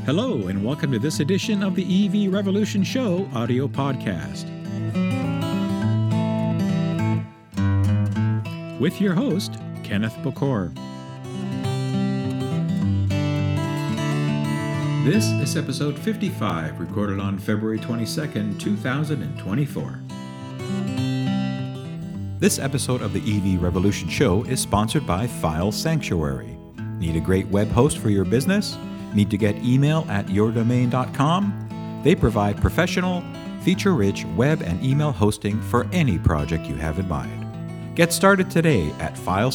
Hello, and welcome to this edition of the EV Revolution Show audio podcast. With your host, Kenneth Bokor. This is episode 55, recorded on February 22nd, 2024. This episode of the EV Revolution Show is sponsored by File Sanctuary. Need a great web host for your business? Need to get email at yourdomain.com? They provide professional, feature-rich web and email hosting for any project you have in mind. Get started today at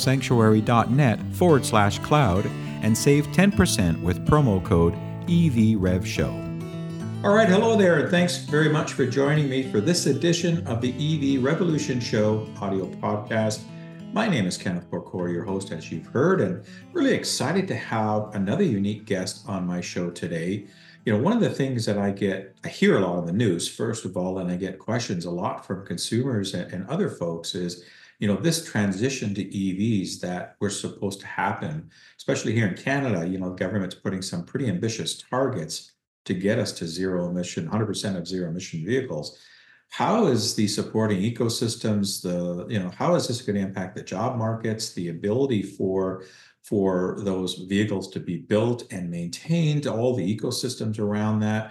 filesanctuary.net/cloud and save 10% with promo code EVRevShow. All right, hello there, and thanks very much for joining me for this edition of the EV Revolution Show audio podcast. My name is Kenneth Bokor, your host, as you've heard, and really excited to have another unique guest on my show today. You know, one of the things that I hear a lot on the news, first of all, and I get questions a lot from consumers and other folks is, you know, this transition to EVs that we're supposed to happen, especially here in Canada. You know, government's putting some pretty ambitious targets to get us to zero emission, 100% of zero emission vehicles. How is the supporting ecosystems, how is this going to impact the job markets, the ability for those vehicles to be built and maintained, all the ecosystems around that?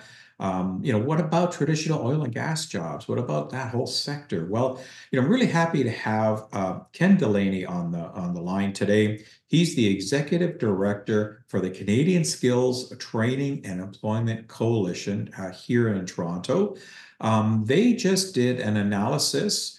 What about traditional oil and gas jobs? What about that whole sector? Well, I'm really happy to have Ken Delaney on the line today. He's the Executive Director for the Canadian Skills Training and Employment Coalition here in Toronto. They just did an analysis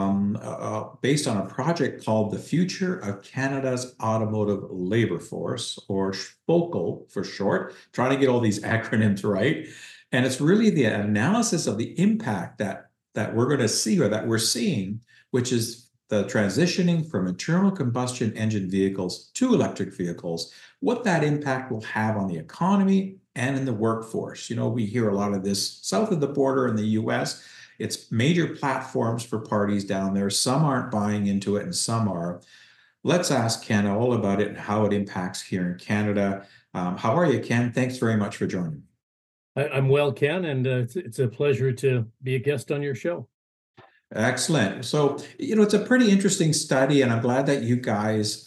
based on a project called The Future of Canada's Automotive Labor Force, or SPOCL for short, trying to get all these acronyms right. And it's really the analysis of the impact that we're going to see, or that we're seeing, which is the transitioning from internal combustion engine vehicles to electric vehicles, what that impact will have on the economy and in the workforce. You know, we hear a lot of this south of the border in the US. It's major platforms for parties down there. Some aren't buying into it and some are. Let's ask Ken all about it and how it impacts here in Canada. How are you, Ken? Thanks very much for joining me. I'm well, Ken, and it's a pleasure to be a guest on your show. Excellent. So, it's a pretty interesting study, and I'm glad that you guys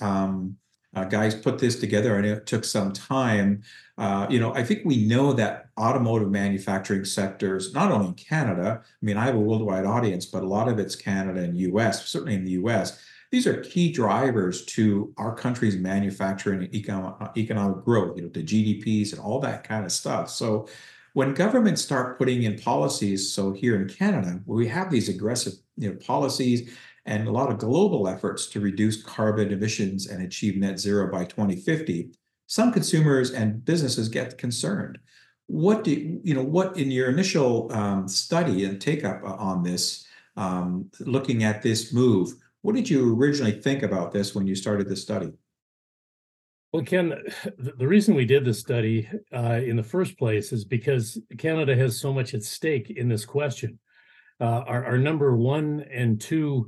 put this together. I know it took some time. I think we know that automotive manufacturing sectors, not only in Canada, I mean, I have a worldwide audience, but a lot of it's Canada and US, certainly in the US. These are key drivers to our country's manufacturing and economic growth, the GDPs and all that kind of stuff. So when governments start putting in policies, so here in Canada, we have these aggressive policies and a lot of global efforts to reduce carbon emissions and achieve net zero by 2050, some consumers and businesses get concerned. What in your initial study and take up on this, looking at this move, what did you originally think about this when you started the study? Well, Ken, the reason we did this study in the first place is because Canada has so much at stake in this question. Our number one and two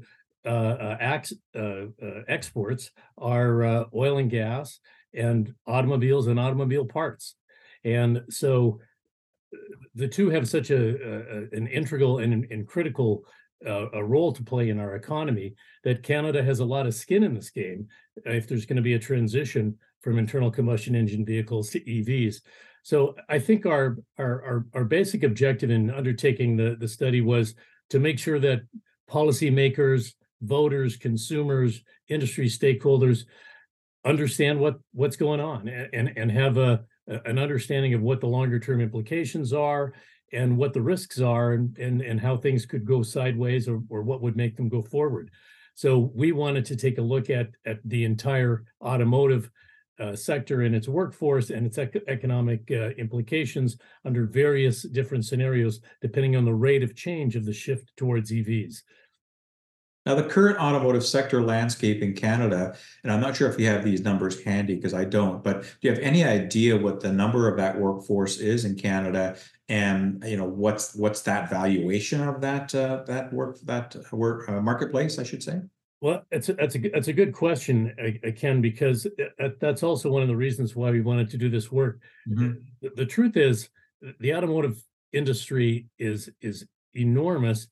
exports are oil and gas and automobiles and automobile parts. And so the two have such an integral and critical a role to play in our economy that Canada has a lot of skin in this game if there's going to be a transition from internal combustion engine vehicles to EVs. So I think our basic objective in undertaking the study was to make sure that policymakers, voters, consumers, industry stakeholders understand what's going on and have an understanding of what the longer term implications are and what the risks are and how things could go sideways or what would make them go forward. So we wanted to take a look at the entire automotive sector and its workforce and its economic implications under various different scenarios, depending on the rate of change of the shift towards EVs. Now, the current automotive sector landscape in Canada, and I'm not sure if you have these numbers handy because I don't, but do you have any idea what the number of that workforce is in Canada, and what's that valuation of that marketplace, I should say? Well, that's a good question, Ken, because that's also one of the reasons why we wanted to do this work. Mhm. The truth is, the automotive industry is enormous,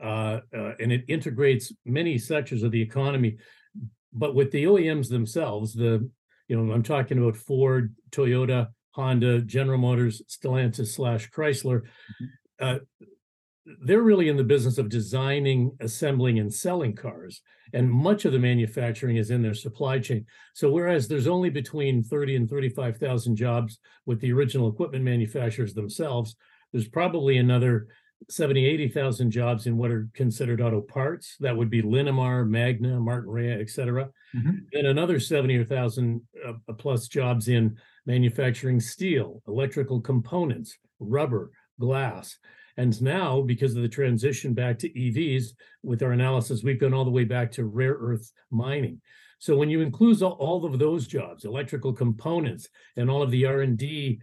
and it integrates many sectors of the economy. But with the OEMs themselves, I'm talking about Ford, Toyota, Honda, General Motors, Stellantis slash Chrysler. Mhm. Uh, they're really in the business of designing, assembling, and selling cars. And much of the manufacturing is in their supply chain. So whereas there's only between 30 and 35,000 jobs with the original equipment manufacturers themselves, there's probably another 70, 80,000 jobs in what are considered auto parts. That would be Linamar, Magna, Martinrea, et cetera. Mhm. And another 70 or thousand plus jobs in manufacturing steel, electrical components, rubber, glass. And now, because of the transition back to EVs, with our analysis, we've gone all the way back to rare earth mining. So when you include all of those jobs, electrical components, and all of the R&D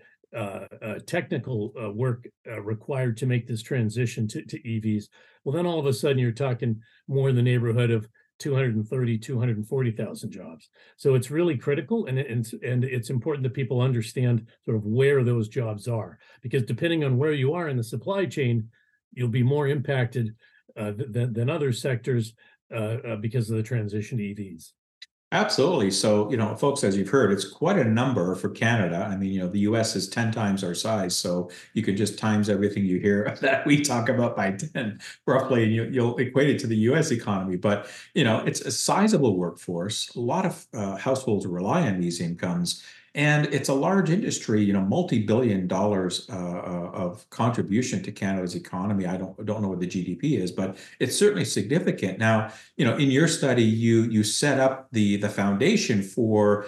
technical work required to make this transition to EVs, well, then all of a sudden you're talking more in the neighborhood of 230, 240,000 jobs. So it's really critical, and it's important that people understand sort of where those jobs are, because depending on where you are in the supply chain, you'll be more impacted than other sectors because of the transition to EVs. Absolutely. So, folks, as you've heard, it's quite a number for Canada. I mean, the US is 10 times our size. So you can just times everything you hear that we talk about by 10 roughly, and you'll equate it to the US economy. But, it's a sizable workforce. A lot of households rely on these incomes. And it's a large industry, multi-billion dollars of contribution to Canada's economy. I don't know what the GDP is, but it's certainly significant. Now, in your study, you set up the foundation for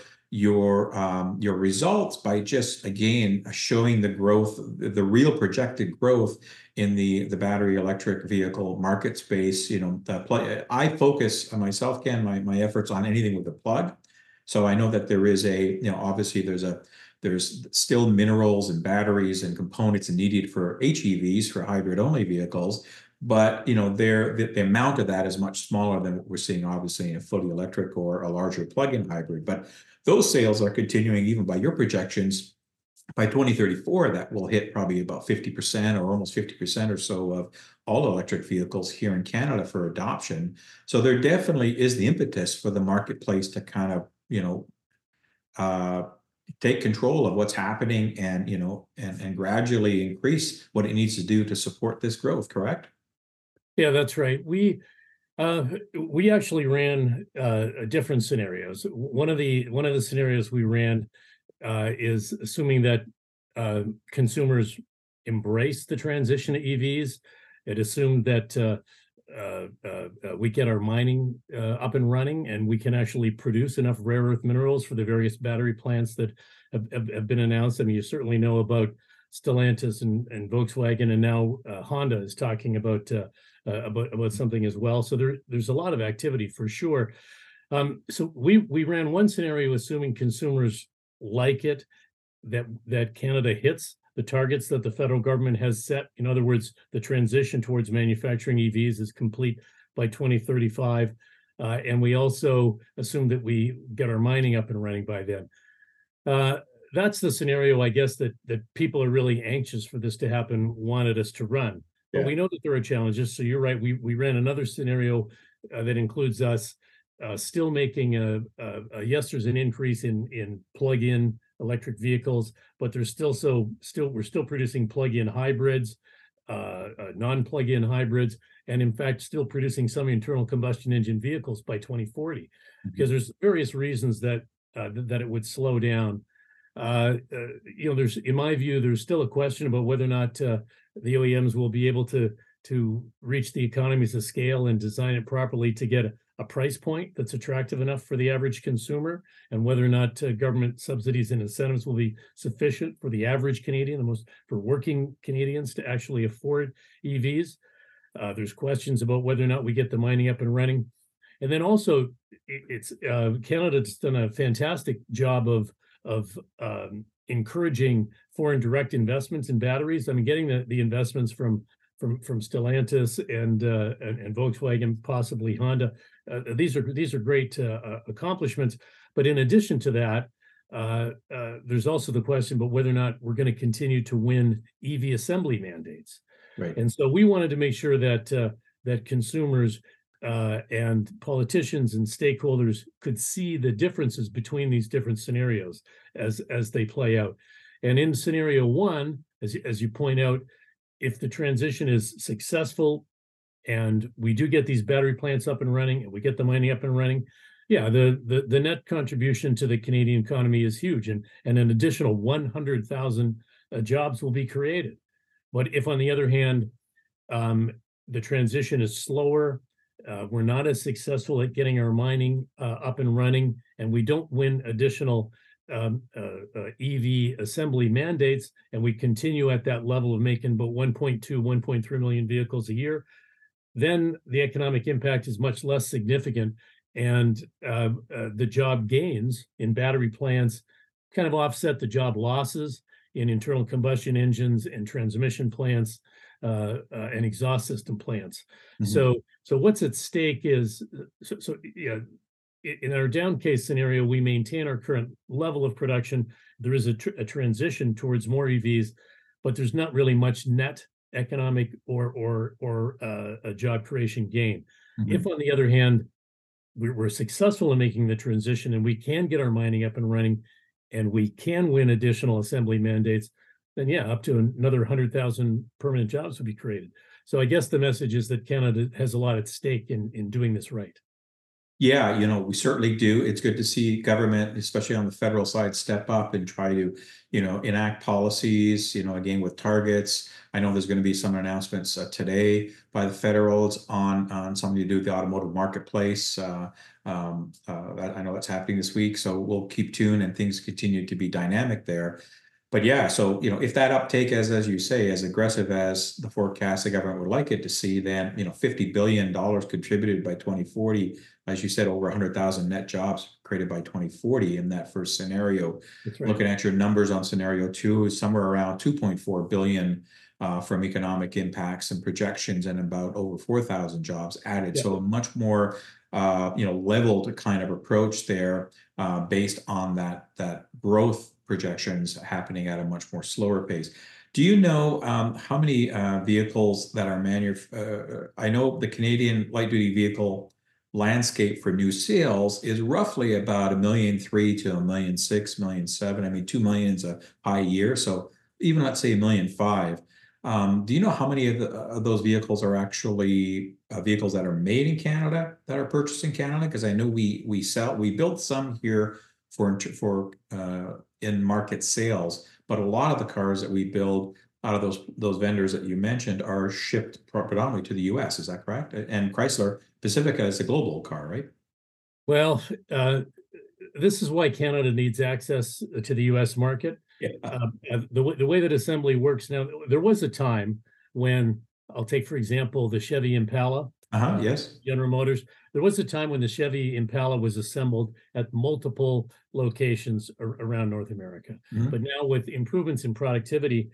your results by just again showing the growth, the real projected growth in the battery electric vehicle market space. I focus myself, Ken, my efforts on anything with a plug. So I know that there is obviously there's still minerals and batteries and components needed for HEVs, for hybrid only vehicles. But the amount of that is much smaller than what we're seeing, obviously, in a fully electric or a larger plug-in hybrid. But those sales are continuing, even by your projections. By 2034, that will hit probably about 50% or almost 50% or so of all electric vehicles here in Canada for adoption. So there definitely is the impetus for the marketplace to kind of, uh, take control of what's happening and, and gradually increase what it needs to do to support this growth, correct? Yeah, that's right. We actually ran different scenarios. One of the scenarios we ran is assuming that consumers embrace the transition to EVs. It assumed that we get our mining up and running, and we can actually produce enough rare earth minerals for the various battery plants that have been announced. I mean, you certainly know about Stellantis and Volkswagen, and now Honda is talking about something as well. So there's a lot of activity for sure. So we ran one scenario assuming consumers like it, that Canada hits the targets that the federal government has set. In other words, the transition towards manufacturing EVs is complete by 2035. And we also assume that we get our mining up and running by then. That's the scenario, I guess, that people are really anxious for this to happen, wanted us to run. But Yeah. we know that there are challenges. So you're right. We ran another scenario that includes us still making yes, there's an increase in plug-in electric vehicles, but we're still producing plug-in hybrids, non-plug-in hybrids, and in fact still producing some internal combustion engine vehicles by 2040, because there's various reasons that it would slow down. There's, in my view, there's still a question about whether or not the OEMs will be able to reach the economies of scale and design it properly to get a price point that's attractive enough for the average consumer, and whether or not government subsidies and incentives will be sufficient for the average Canadian, for working Canadians to actually afford EVs. There's questions about whether or not we get the mining up and running. And then also, it's Canada's done a fantastic job of encouraging foreign direct investments in batteries. I mean, getting the investments from from Stellantis and Volkswagen, possibly Honda. These are great accomplishments. But in addition to that, there's also the question about whether or not we're going to continue to win EV assembly mandates. Right. And so we wanted to make sure that that consumers and politicians and stakeholders could see the differences between these different scenarios as they play out. And in scenario one, as you point out, if the transition is successful and we do get these battery plants up and running and we get the mining up and running, yeah, the net contribution to the Canadian economy is huge, and an additional 100,000 jobs will be created. But if, on the other hand, the transition is slower, we're not as successful at getting our mining up and running, and we don't win additional EV assembly mandates, and we continue at that level of making about 1.3 million vehicles a year, then the economic impact is much less significant, and the job gains in battery plants kind of offset the job losses in internal combustion engines and transmission plants and exhaust system plants. Mm-hmm. So what's at stake is, yeah, in our down case scenario, we maintain our current level of production. There is a transition towards more EVs, but there's not really much net economic or a job creation gain. Mm-hmm. If, on the other hand, we're successful in making the transition and we can get our mining up and running and we can win additional assembly mandates, then yeah, up to another 100,000 permanent jobs will be created. So I guess the message is that Canada has a lot at stake in doing this right. Yeah, we certainly do. It's good to see government, especially on the federal side, step up and try to, enact policies, again, with targets. I know there's going to be some announcements today by the federals on something to do with the automotive marketplace. I know that's happening this week, so we'll keep tuned and things continue to be dynamic there. But yeah, so, if that uptake is, as you say, as aggressive as the forecast the government would like it to see, then, $50 billion contributed by 2040, as you said, over 100,000 net jobs created by 2040 in that first scenario. That's right. Looking at your numbers on scenario two is somewhere around 2.4 billion from economic impacts and projections, and about over 4,000 jobs added. Yeah. So a much more leveled kind of approach there based on that growth projections happening at a much more slower pace. Do you know how many vehicles that are manufactured? I know the Canadian light-duty vehicle landscape for new sales is roughly about 1.3 million to 1.6 million, 1.7 million. I mean, 2 million is a high year. So even let's say 1.5 million. Do you know how many of those vehicles are actually vehicles that are made in Canada, that are purchased in Canada? Because I know we build some here for in market sales, but a lot of the cars that we build out of those vendors that you mentioned are shipped predominantly to the U.S. Is that correct? And Chrysler Pacifica is a global car, right? Well, this is why Canada needs access to the U.S. market. Yeah. The way that assembly works now, there was a time when, I'll take, for example, the Chevy Impala. Yes. General Motors. There was a time when the Chevy Impala was assembled at multiple locations around North America. Mm-hmm. But now with improvements in productivity,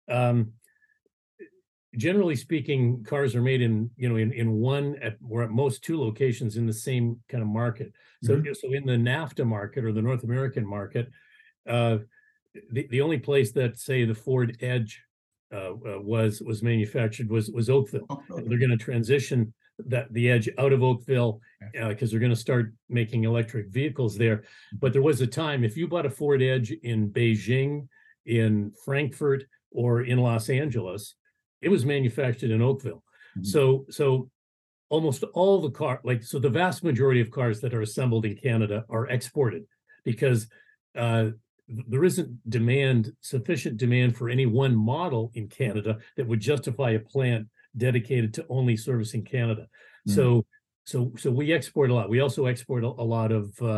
generally speaking, cars are made in one or at most two locations in the same kind of market. So, mm-hmm. So in the NAFTA market or the North American market, the only place that, say, the Ford Edge was manufactured was Oakville. Okay. They're going to transition the Edge out of Oakville because they're going to start making electric vehicles there. But there was a time, if you bought a Ford Edge in Beijing, in Frankfurt, or in Los Angeles, it was manufactured in Oakville. Mm-hmm. So almost all the the vast majority of cars that are assembled in Canada are exported because there isn't sufficient demand for any one model in Canada that would justify a plant dedicated to only servicing Canada. Mm. So we export a lot. We also export a lot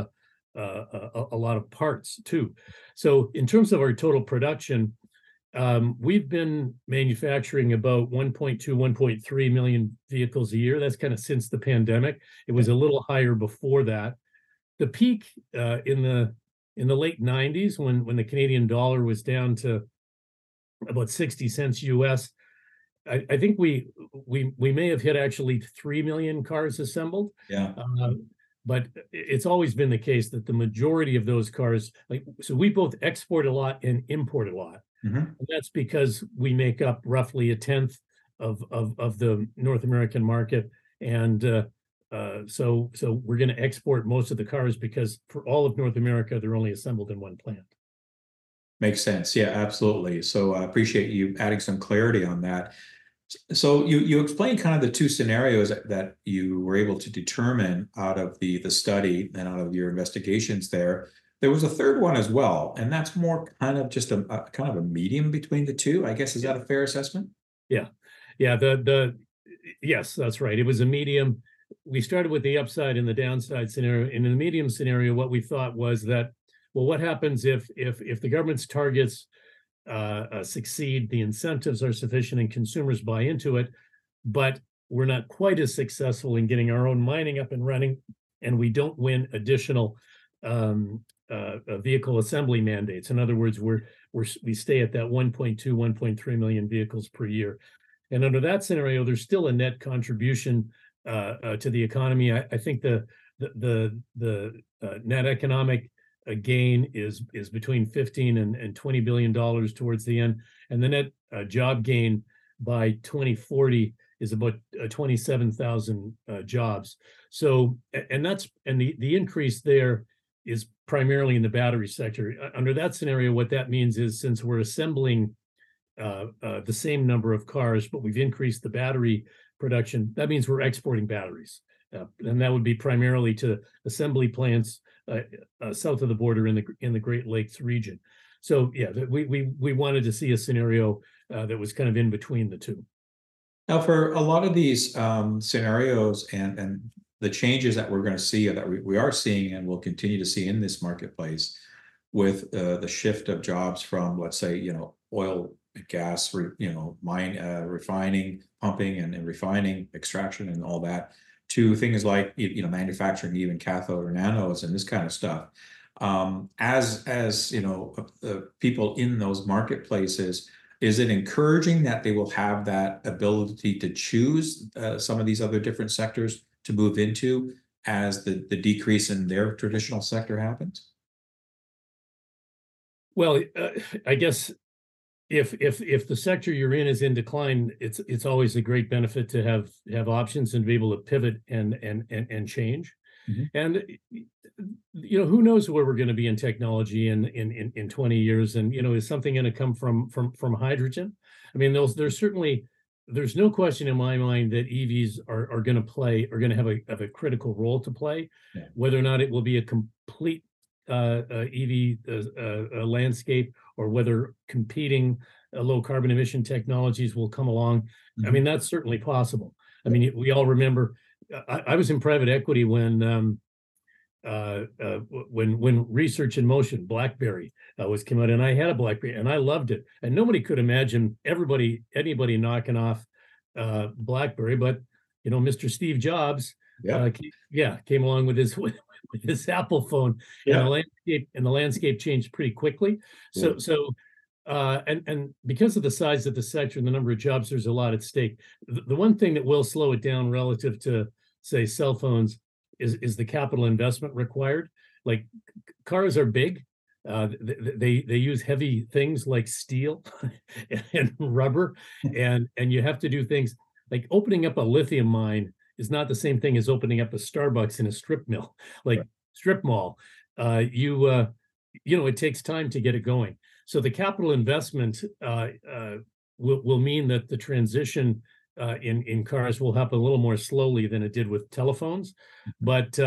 of parts too. So in terms of our total production, we've been manufacturing about 1.2, 1.3 million vehicles a year. That's kind of since the pandemic. It was a little higher before that. The peak in the late 90s, when the Canadian dollar was down to about 60 cents US, I think we may have hit actually 3 million cars assembled. Yeah. But it's always been the case that the majority of those cars, like, so we both export a lot and import a lot. Mm-hmm. And that's because we make up roughly a tenth of the North American market. And so we're going to export most of the cars because for all of North America, they're only assembled in one plant. Makes sense. Yeah, absolutely. So I appreciate you adding some clarity on that. So you explained kind of the two scenarios that you were able to determine out of the study and out of your investigations there. There was a third one as well, and that's more kind of just a kind of a medium between the two, I guess. Is that a fair assessment? Yeah. Yeah. Yes, that's right. It was a medium. We started with the upside and the downside scenario. In the medium scenario, what we thought was that, well, what happens if the government's targets succeed, the incentives are sufficient, and consumers buy into it, but we're not quite as successful in getting our own mining up and running, and we don't win additional vehicle assembly mandates. In other words, we stay at that 1.2, 1.3 million vehicles per year. And under that scenario, there's still a net contribution to the economy. I think the net economic gain is between 15 and 20 billion dollars towards the end, and the net job gain by 2040 is about 27,000 jobs. So, and the increase there is primarily in the battery sector. Under that scenario, what that means is, since we're assembling the same number of cars, but we've increased the battery production, that means we're exporting batteries. And that would be primarily to assembly plants south of the border in the Great Lakes region. So yeah, we wanted to see a scenario that was kind of in between the two. Now, for a lot of these scenarios and the changes that we're going to see, that we are seeing and will continue to see in this marketplace, with the shift of jobs from, let's say, oil, gas, refining, pumping, and refining, extraction, and all that, to things like manufacturing even cathode or nanodes and this kind of stuff. As people in those marketplaces, is it encouraging that they will have that ability to choose some of these other different sectors to move into as the decrease in their traditional sector happens? Well, I guess if the sector you're in is in decline, it's always a great benefit to have options and be able to pivot and change. Mm-hmm. And who knows where we're going to be in technology in 20 years, and is something going to come from hydrogen? I mean, there's no question in my mind that EVs are going to have a critical role to play. Yeah. Whether or not it will be a complete EV landscape, or whether competing low carbon emission technologies will come along. Mm-hmm. I mean, that's certainly possible. I mean, we all remember, I was in private equity when Research in Motion, BlackBerry, came out, and I had a BlackBerry and I loved it. And nobody could imagine anybody knocking off BlackBerry, but Mr. Steve Jobs, came along with his Apple phone, and the landscape changed pretty quickly. Yeah. So and because of the size of the sector and the number of jobs, there's a lot at stake. The one thing that will slow it down relative to, say, cell phones is the capital investment required. Like, cars are big. They use heavy things like steel and rubber, and you have to do things like opening up a lithium mine is not the same thing as opening up a Starbucks in a strip mill, like strip mall. It takes time to get it going. So the capital investment will mean that the transition in cars will happen a little more slowly than it did with telephones. But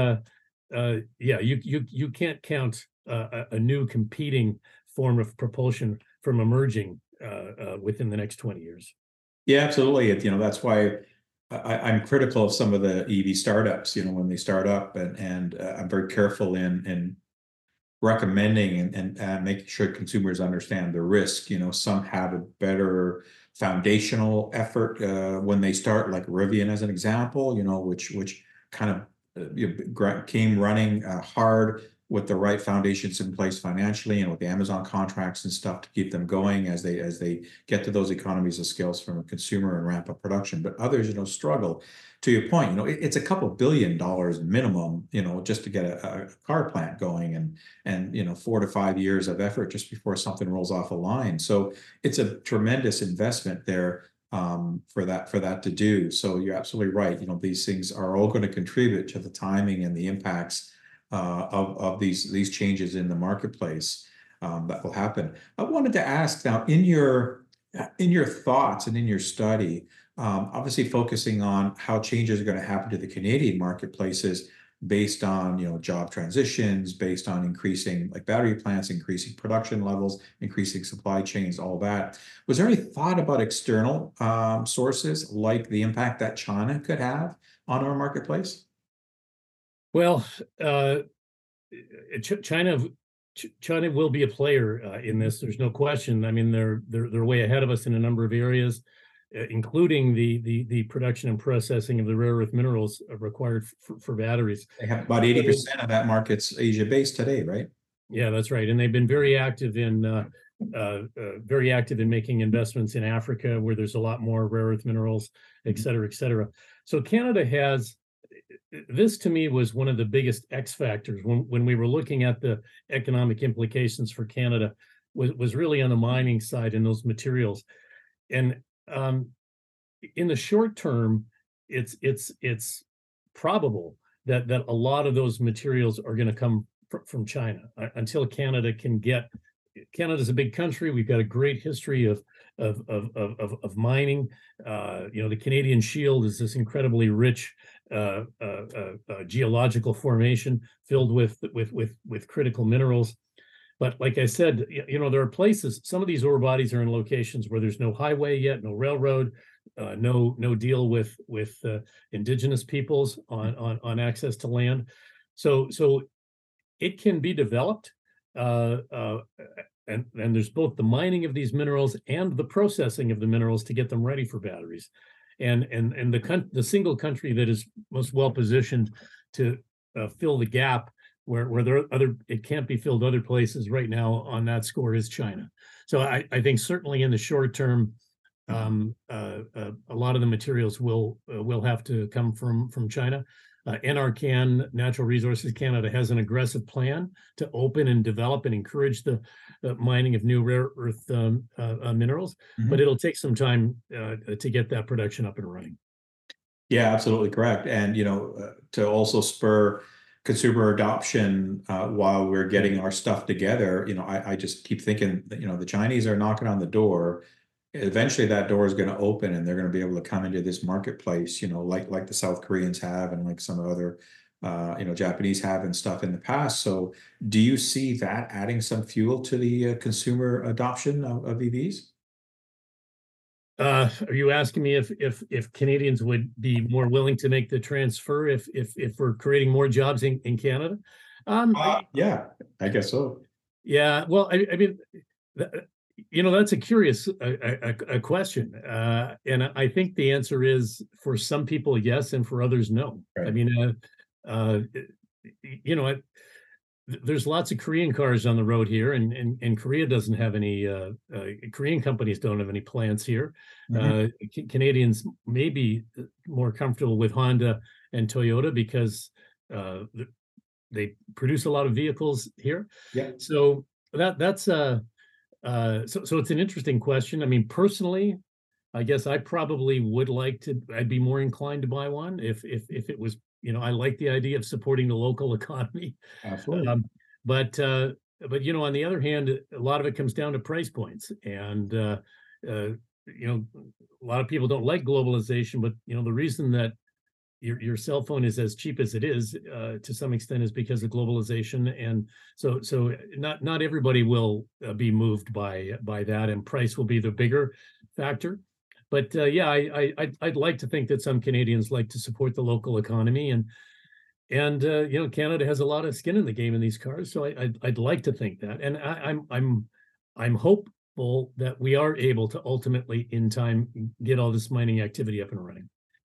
you can't count a new competing form of propulsion from emerging within the next 20 years. Yeah, absolutely. That's why I'm critical of some of the EV startups, when they start up, and I'm very careful in recommending and making sure consumers understand the risk. Some have a better foundational effort when they start, like Rivian as an example, which kind of came running hard with the right foundations in place financially and with the Amazon contracts and stuff to keep them going as they get to those economies of scales from a consumer and ramp up production. But others, struggle. To your point, it's a couple $1 billion minimum, just to get a car plant going, and 4 to 5 years of effort just before something rolls off a line. So it's a tremendous investment there for that to do. So you're absolutely right. These things are all going to contribute to the timing and the impacts of these changes in the marketplace that will happen. I wanted to ask now, in your thoughts and in your study, obviously focusing on how changes are going to happen to the Canadian marketplaces based on job transitions, based on increasing like battery plants, increasing production levels, increasing supply chains, all that. Was there any thought about external sources like the impact that China could have on our marketplace? Well, China will be a player in this. There's no question. I mean, they're way ahead of us in a number of areas, including the production and processing of the rare earth minerals required for batteries. They have about 80% of that market's Asia-based today, right? Yeah, that's right. And they've been very active in making investments in Africa, where there's a lot more rare earth minerals, et cetera, et cetera. So Canada has. This to me was one of the biggest X factors when we were looking at the economic implications for Canada, was really on the mining side and those materials. And in the short term, it's probable that a lot of those materials are going to come from China until Canada can get. Canada's a big country. We've got a great history of mining. The Canadian Shield is this incredibly rich geological formation filled with critical minerals. But like I said, there are places. Some of these ore bodies are in locations where there's no highway yet, no railroad, no deal with indigenous peoples on access to land. So it can be developed. And there's both the mining of these minerals and the processing of the minerals to get them ready for batteries. And the single country that is most well positioned to fill the gap where it can't be filled other places right now on that score is China. So I think certainly in the short term, a lot of the materials will have to come from China. NRCan, Natural Resources Canada, has an aggressive plan to open and develop and encourage the mining of new rare earth minerals, but it'll take some time to get that production up and running. Yeah, absolutely correct. And, to also spur consumer adoption while we're getting our stuff together, I just keep thinking that, the Chinese are knocking on the door. Eventually that door is going to open and they're going to be able to come into this marketplace, like the South Koreans have and like some other, Japanese have and stuff in the past. So do you see that adding some fuel to the consumer adoption of EVs? Are you asking me if Canadians would be more willing to make the transfer if we're creating more jobs in Canada? Yeah, I guess so. Yeah, well, I mean, that's a curious a question, and I think the answer is for some people yes, and for others no. Right. I mean, there's lots of Korean cars on the road here, and Korea doesn't have any. Korean companies don't have any plants here. Canadians may be more comfortable with Honda and Toyota because they produce a lot of vehicles here. Yeah. So that's so it's an interesting question. I mean, personally, I guess I probably would I'd be more inclined to buy one if it was, I like the idea of supporting the local economy. Absolutely. But on the other hand, a lot of it comes down to price points. And, a lot of people don't like globalization, but, the reason that your cell phone is as cheap as it is to some extent is because of globalization. And so not everybody will be moved by that, and price will be the bigger factor. But I'd like to think that some Canadians like to support the local economy, and Canada has a lot of skin in the game in these cars. So I'd like to think that, and I'm hopeful that we are able to ultimately in time get all this mining activity up and running.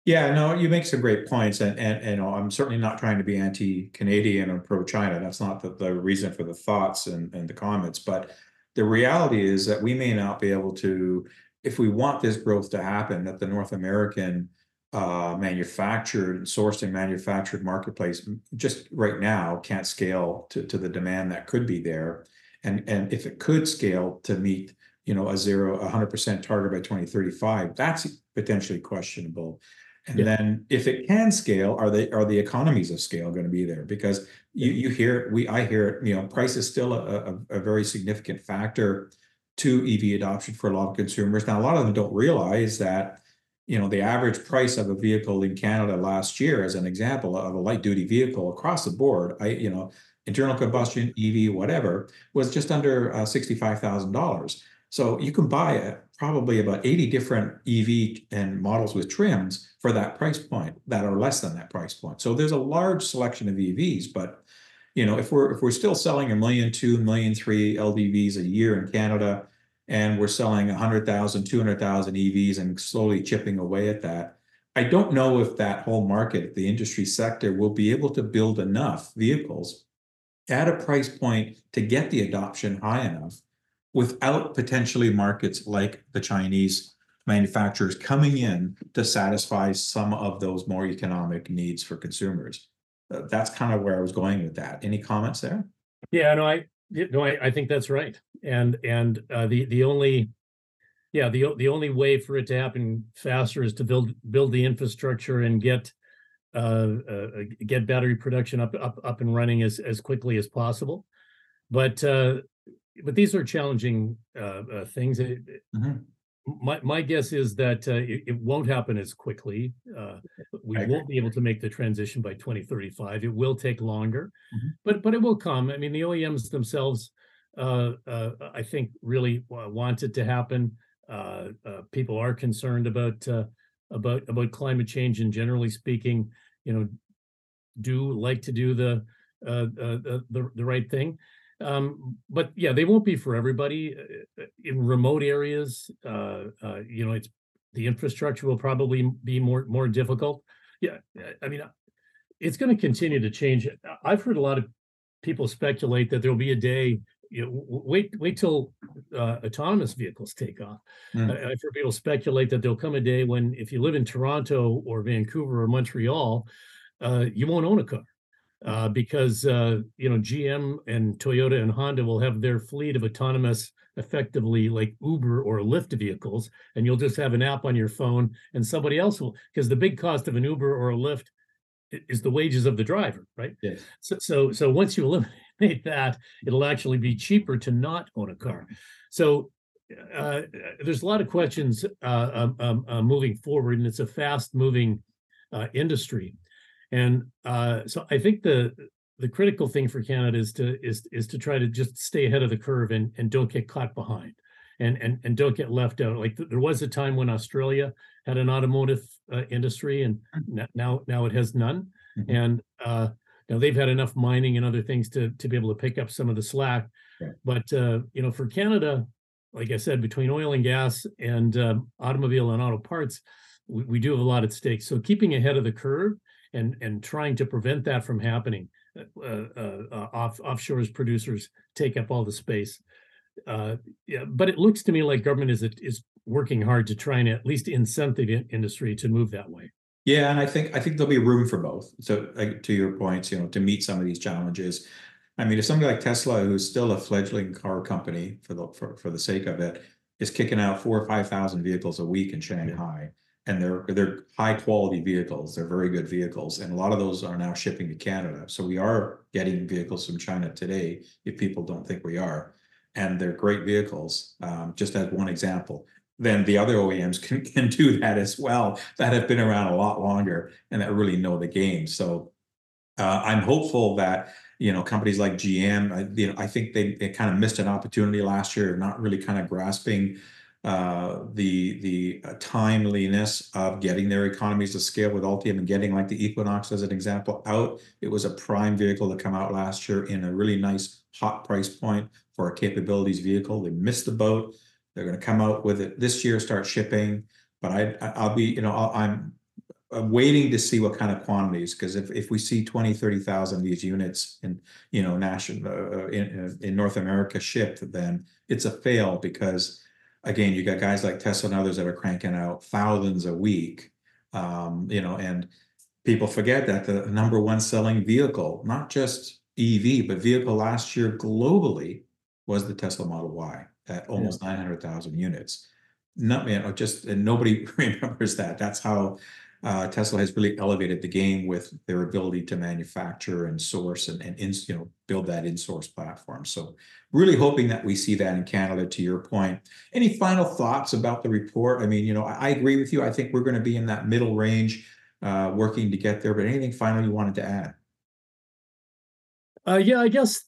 Yeah, no, you make some great points, and you know, I'm certainly not trying to be anti-Canadian or pro-China. That's not the reason for the thoughts and the comments. But the reality is that we may not be able to, if we want this growth to happen, that the North American manufactured and sourced and manufactured marketplace just right now can't scale to the demand that could be there. And if it could scale to meet, you know, 100% target by 2035, that's potentially questionable. And Yeah. then if it can scale, are the economies of scale going to be there? Because you hear it, I hear it, you know, price is still a very significant factor to EV adoption for a lot of consumers. Now, a lot of them don't realize that, you know, the average price of a vehicle in Canada last year, as an example of a light duty vehicle across the board, you know, internal combustion, EV, whatever, was just under $65,000. So you can buy probably about 80 different EV and models with trims for that price point that are less than that price point. So there's a large selection of EVs, but you know, if we're still selling 1.2 million, 1.3 million LDVs a year in Canada, and we're selling 100,000, 200,000 EVs and slowly chipping away at that, I don't know if that whole market, the industry sector, will be able to build enough vehicles at a price point to get the adoption high enough without potentially markets like the Chinese manufacturers coming in to satisfy some of those more economic needs for consumers. That's kind of where I was going with that. Any comments there? Yeah, I think that's right. And the only the only way for it to happen faster is to build the infrastructure and get battery production up and running as quickly as possible. But these are challenging things. Mhm. My guess is that it won't happen as quickly. We I agree. won't be able to make the transition by 2035. It will take longer, Mhm. but it will come. I mean, the OEMs themselves, I think, really want it to happen. People are concerned about climate change, and generally speaking, you know, do like to do the right thing. But yeah, they won't be for everybody. In remote areas, you know, it's the infrastructure will probably be more difficult. Yeah, I mean, it's going to continue to change. I've heard a lot of people speculate that there'll be a day. You know, wait till autonomous vehicles take off. Mm. I've heard people speculate that there'll come a day when, if you live in Toronto or Vancouver or Montreal, you won't own a car because you know, GM and Toyota and Honda will have their fleet of autonomous, effectively like Uber or Lyft vehicles, and you'll just have an app on your phone, and somebody else will, because the big cost of an Uber or a Lyft is the wages of the driver, right? Yes. So once you eliminate that, it'll actually be cheaper to not own a car. So there's a lot of questions moving forward, and it's a fast-moving industry. And so I think the critical thing for Canada is to try to just stay ahead of the curve and don't get caught behind, and don't get left out. Like there was a time when Australia had an automotive industry, and now it has none. Mhm. And now they've had enough mining and other things to be able to pick up some of the slack. Yeah. But you know, for Canada, like I said, between oil and gas and automobile and auto parts, we do have a lot at stake. So keeping ahead of the curve and trying to prevent that from happening. Offshore producers take up all the space. Yeah, but it looks to me like government is working hard to try and at least incent the industry to move that way. Yeah, and I think there'll be room for both. So, like, to your points, you know, to meet some of these challenges. I mean, if somebody like Tesla, who's still a fledgling car company for the sake of it, is kicking out 4,000 or 5,000 vehicles a week in Shanghai, and they're high quality vehicles, they're very good vehicles, and a lot of those are now shipping to Canada. So we are getting vehicles from China today, if people don't think we are, and they're great vehicles. Just as one example, then the other OEMs can do that as well, that have been around a lot longer and that really know the game. So I'm hopeful that, you know, companies like GM, you know, I think they kind of missed an opportunity last year, not really kind of grasping the timeliness of getting their economies to scale with Ultium and getting like the Equinox as an example out. It was a prime vehicle to come out last year in a really nice hot price point for a capabilities vehicle. They missed the boat. They're going to come out with it this year, start shipping. But I'll be, you know, I'm waiting to see what kind of quantities, because if we see 20, 30,000 of these units in, national in North America shipped, then it's a fail, because again, you got guys like Tesla and others that are cranking out thousands a week, and people forget that the number one selling vehicle, not just EV, but vehicle last year globally, was the Tesla Model Y at almost 900,000 units. And nobody remembers that. That's how Tesla has really elevated the game with their ability to manufacture and source and build that in-source platform. So really hoping that we see that in Canada, to your point. Any final thoughts about the report? I mean, I agree with you. I think we're going to be in that middle range, working to get there, but anything final you wanted to add? Yeah, I guess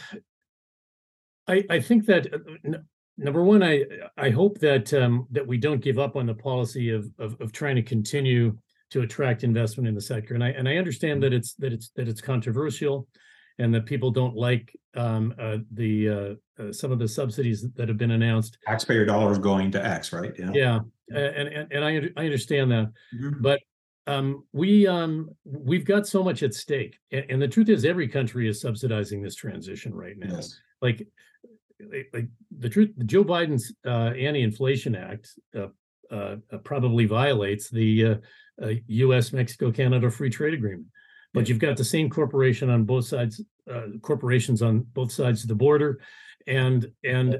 I think that number one, I hope that that we don't give up on the policy of trying to continue to attract investment in the sector. And I understand that it's controversial, and that people don't like some of the subsidies that have been announced. Taxpayer dollars going to X, right? Yeah, and I understand that, Mhm. but we've got so much at stake, and the truth is, every country is subsidizing this transition right now. Yes. Like the truth, Joe Biden's Anti-Inflation Act probably violates the U.S. Mexico Canada Free Trade Agreement, but you've got the same corporations on both sides of the border, and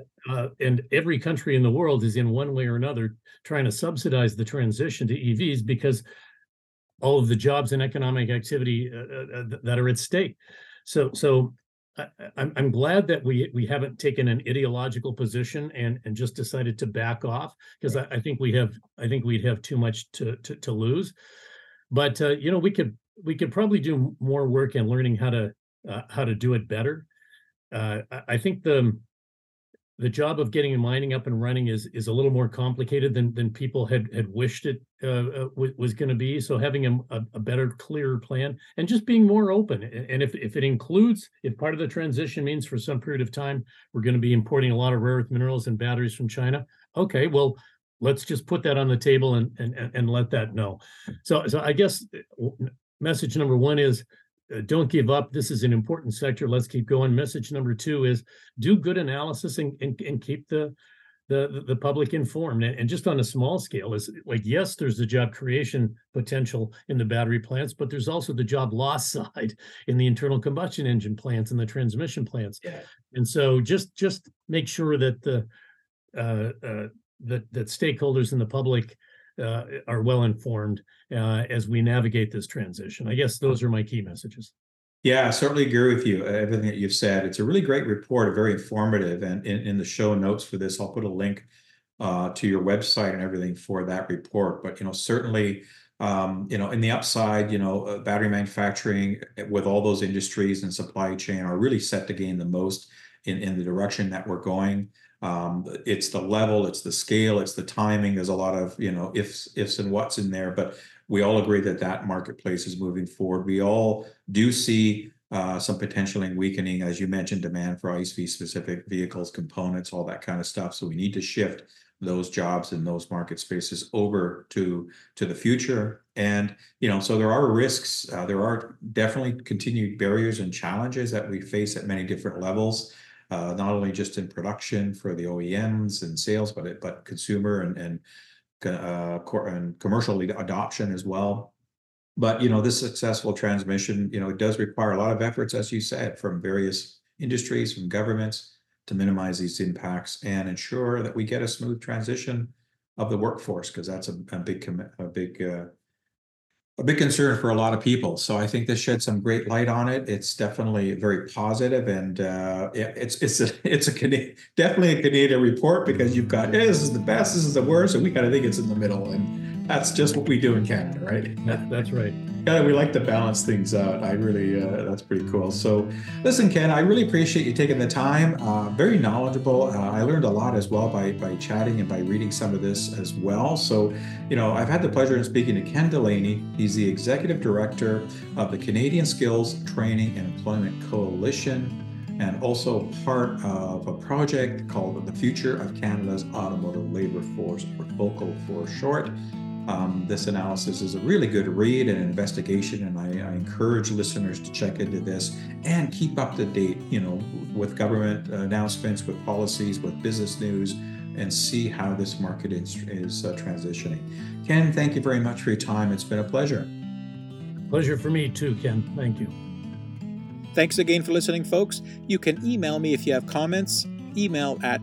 every country in the world is in one way or another trying to subsidize the transition to EVs, because all of the jobs and economic activity that are at stake. So I'm glad that we haven't taken an ideological position and just decided to back off, because I think we'd have too much to lose. But we could probably do more work in learning how to do it better. I think the job of getting mining up and running is a little more complicated than people had wished it was going to be. So having a better, clearer plan, and just being more open. And if it includes, if part of the transition means for some period of time we're going to be importing a lot of rare earth minerals and batteries from China, okay, well, let's just put that on the table and let that know. So I guess message number one is, don't give up. This is an important sector. Let's keep going. Message number two is, do good analysis and keep the public informed. And just on a small scale, is like, yes, there's the job creation potential in the battery plants, but there's also the job loss side in the internal combustion engine plants and the transmission plants. Yeah. And so just make sure that that stakeholders in the public are well informed as we navigate this transition. I guess those are my key messages. Yeah, I certainly agree with you. Everything that you've said. It's a really great report, very informative. And in the show notes for this, I'll put a link to your website and everything for that report. But certainly, in the upside, battery manufacturing with all those industries and supply chain are really set to gain the most in the direction that we're going. It's the level, it's the scale, it's the timing. There's a lot of ifs and whats in there, but we all agree that marketplace is moving forward. We all do see some potential weakening, as you mentioned, demand for ICE specific vehicles, components, all that kind of stuff. So we need to shift those jobs and those market spaces over to the future. And so there are risks. There are definitely continued barriers and challenges that we face at many different levels. Not only just in production for the OEMs and sales, but consumer and commercial adoption as well. But this successful transmission, it does require a lot of efforts, as you said, from various industries, from governments, to minimize these impacts and ensure that we get a smooth transition of the workforce, because that's a big concern for a lot of people. So I think this sheds some great light on it. It's definitely very positive, and definitely a Canadian report, because you've got, hey, this is the best, this is the worst, and we kind of think it's in the middle, and that's just what we do in Canada, right? That's right. Yeah, we like to balance things out. I really, that's pretty cool. So listen, Ken, I really appreciate you taking the time. Very knowledgeable. I learned a lot as well by chatting and by reading some of this as well. So, I've had the pleasure of speaking to Ken Delaney. He's the Executive Director of the Canadian Skills Training and Employment Coalition, and also part of a project called the Future of Canada's Automotive Labor Force, or VOCAL for short. This analysis is a really good read and investigation, and I encourage listeners to check into this and keep up to date, with government announcements, with policies, with business news, and see how this market is transitioning. Ken, thank you very much for your time. It's been a pleasure. Pleasure for me too, Ken. Thank you. Thanks again for listening, folks. You can email me if you have comments. Email at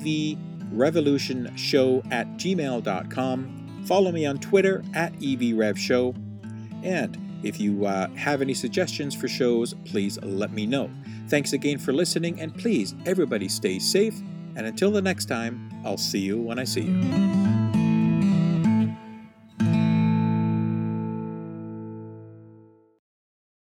evrevolutionshow@gmail.com. Follow me on Twitter at evrevshow. And if you have any suggestions for shows, please let me know. Thanks again for listening, and please, everybody stay safe. And until the next time, I'll see you when I see you.